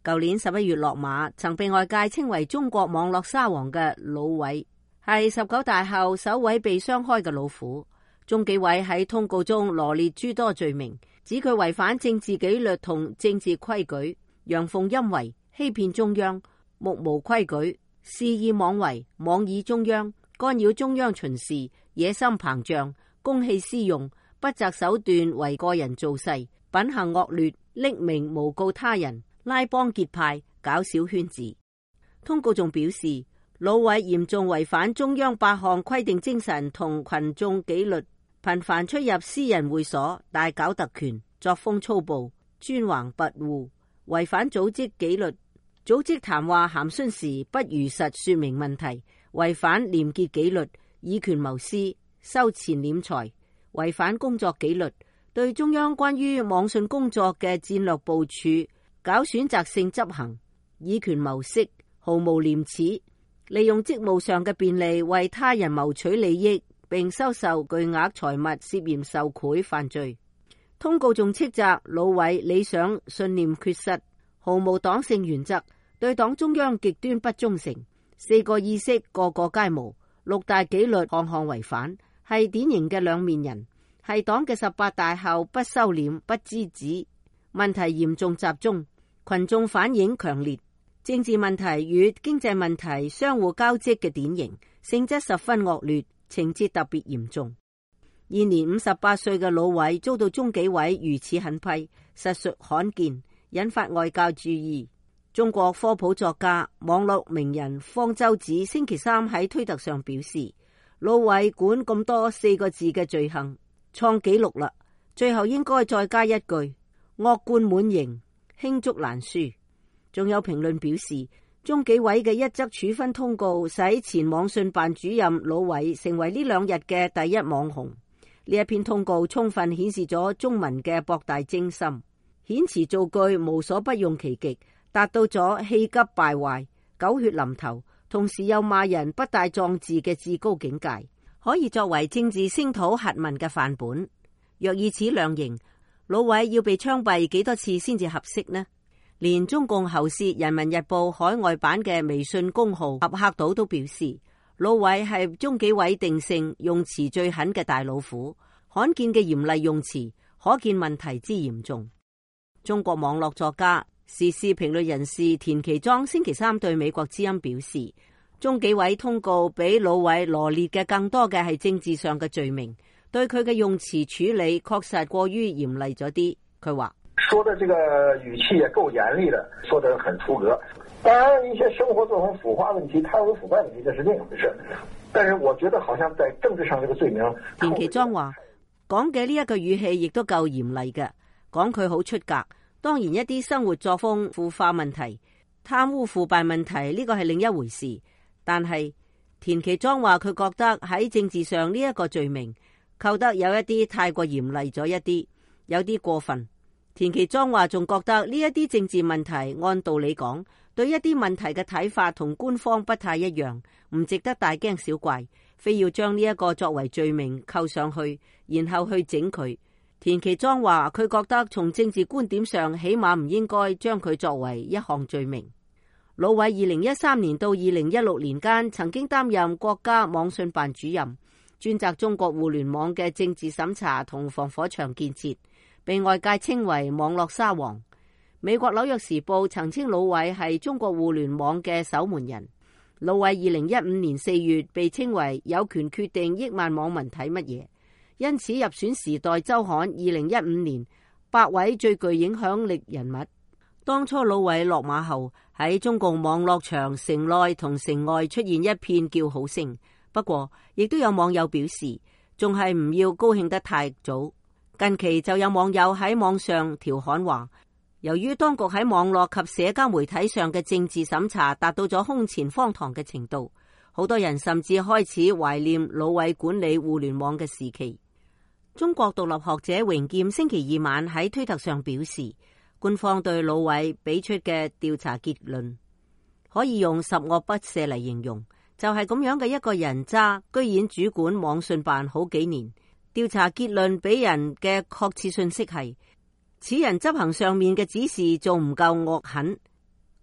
舊年11月落馬，曾被外界稱為中國網絡沙皇嘅魯偉，係19大後首位被雙開嘅老虎。中紀委喺通告中羅列諸多罪名，指佢違反政治紀律同政治規矩，陽奉陰違、欺騙中央、目無規矩、肆意妄為、妄議中央、干擾中央巡視、野心膨脹、公器私用、不擇手段為個人造勢、品行惡劣、匿名誣告他人、拉幫結派、搞小圈子。通告仲表示，魯偉嚴重違反中央8項規定精神同群眾紀律，頻繁出入私人會所，大搞特權，作風粗暴，專橫跋扈，違反組織紀律，組織談話函詢時不如實說明問題，違反廉潔紀律，以權謀私，收錢斂財，違反工作紀律，對中央關於網信工作嘅戰略部署搞選擇性執行，以權謀私，毫無廉恥，利用職務上嘅便利為他人謀取利益，並收受巨額財物，涉嫌受賄犯罪。通告仲斥責魯偉理想信念缺失，毫無黨性原則，對黨中央極端不忠誠，4個意識個個皆無，6大紀律項項違反，係典型嘅兩面人，係黨嘅18大後不收斂不知止，問題嚴重集中，群眾反應強烈，政治問題與經濟問題相互交織嘅典型，性質十分惡劣，情節特別嚴重。現年58歲嘅魯偉遭到中紀委如此狠批，實屬罕見，引發外界注意。中國科普作家、網絡名人方舟子星期三喺推特上表示，魯偉管咁多4個字嘅罪行創紀錄啦，最後應該再加一句惡貫滿盈，罄竹難書。仲有評論表示，中紀委嘅一則處分通告使前網信辦主任魯偉成為呢2日嘅第一網紅。呢一篇通告充分顯示咗中文嘅博大精深，遣詞造句無所不用其極，達到咗氣急敗壞、狗血淋頭，同時又罵人不帶壯志嘅至高境界，可以作為政治聲討核問嘅範本。若以此量刑，魯偉要被槍斃幾多次先至合適呢？連中共喉舌《人民日報》海外版嘅微信公號合客島都表示，魯偉係中紀委定性用詞最狠嘅大老虎，罕見嘅嚴厲用詞，可見問題之嚴重。中國網絡作家、時事評論人士田其莊星期三對美國之音表示，中紀委通告比魯偉羅列嘅更多嘅係政治上嘅罪名，對佢嘅用詞處理確實過於嚴厲咗啲。佢話： 說的這個語氣也夠嚴厲的，說得很出格。當然，一些生活作風腐化問題、貪污腐敗問題，這是另一回事。但是我覺得好像在政治上這個罪名。 田其莊話講嘅呢一個語氣亦都夠嚴厲嘅，講佢好出格。當然一啲生活作風腐化問題、貪污腐敗問題呢個係另一回事。但係田其莊話佢覺得喺政治上呢一個罪名扣得有一啲太過嚴厲咗一啲，有啲過分。田其莊話仲覺得呢一啲政治問題按道理講，對一啲問題嘅睇法同官方不太一樣，唔值得大驚小怪，非要將呢一個作為罪名扣上去，然後去整佢。田其莊話佢覺得從政治觀點上，起碼唔應該將佢作為一項罪名。魯偉2013年到2016年間曾經擔任國家網信辦主任，專責中國互聯網嘅政治審查同防火牆建設，被外界稱為網絡沙皇。美國紐約時報曾稱魯偉係中國互聯網嘅守門人。魯偉2015年4月被稱為有權決定億萬網民睇乜嘢，因此入選時代週刊2015年100位最具影響力人物。當初魯偉落馬後，喺中共網絡場城內同城外出現一片叫好聲，不過亦都有網友表示仲係唔要高興得太早。近期就有網友喺網上調侃話，由於當局喺網絡及社交媒體上嘅政治審查達到咗空前荒唐嘅程度，好多人甚至開始懷念魯偉管理互聯網嘅時期。中國獨立學者榮劍星期二晚喺推特上表示，官方對魯偉俾出嘅調查結論可以用十惡不赦嚟形容，就係咁樣嘅一個人渣，居然主管網信辦好幾年。調查結論俾人嘅確切信息係，此人執行上面嘅指示仲唔夠惡狠，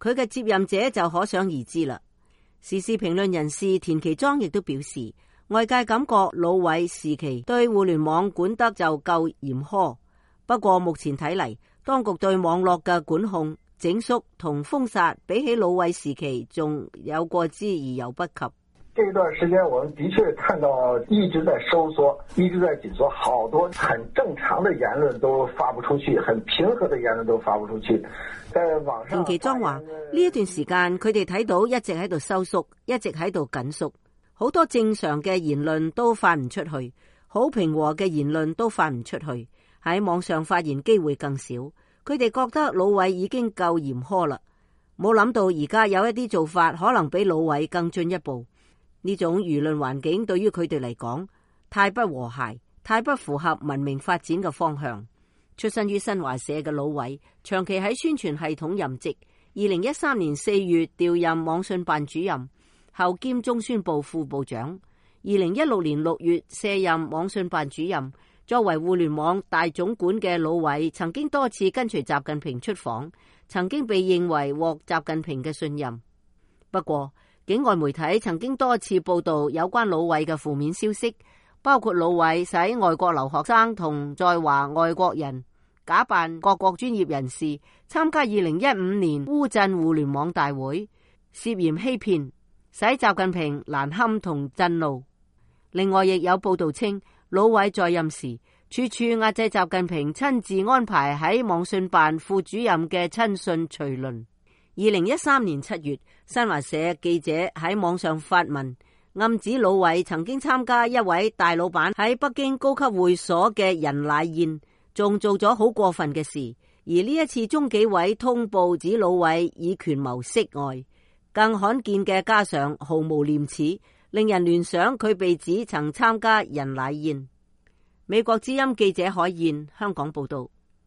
佢嘅接任者就可想而知啦。時事評論人士田其莊亦都表示，外界感覺魯偉時期對互聯網管得就夠嚴苛，不過目前睇嚟，當局對網絡嘅管控、整肅同封殺，比起魯偉時期仲有過之而有不及。 這段時間，我們的確看到一直在收縮，一直在緊縮，好多很正常的言論都發不出去，很平和的言論都發不出去。在網上， 田其莊話：呢一段時間，佢哋睇到一直喺度收縮，一直喺度緊縮，好多正常嘅言論都發唔出去，好平和嘅言論都發唔出去，喺網上發言機會更少。佢哋覺得魯偉已經夠嚴苛啦，冇諗到而家有一啲做法可能比魯偉更進一步。呢種輿論環境對於佢哋嚟講太不和諧，太不符合文明發展嘅方向。出身於新華社嘅魯偉長期喺宣傳系統任職，2013年4月調任網信辦主任，後兼中宣部副部長。2016年6月卸任網信辦主任。作為互聯網大總管嘅魯偉曾經多次跟隨習近平出訪，曾經被認為獲習近平嘅信任。不過境外媒體曾經多次報道有關魯偉嘅負面消息，包括魯偉使外國留學生同在華外國人假扮各國專業人士參加2015年烏鎮互聯網大會，涉嫌欺騙，使習近平難堪同震怒。另外亦有報道稱，魯偉在任時處處壓制習近平親自安排喺網信辦副主任嘅親信隨輪。2013年7月，新華社記者喺網上發文，暗指魯偉曾經參加一位大老闆喺北京高級會所嘅人奶宴，仲做咗好過分嘅事。而呢一次中紀委通報指魯偉以權謀色外，更罕見嘅加上毫無廉恥，令人聯想佢被指曾參加人奶宴。美國之音記者海燕香港報道。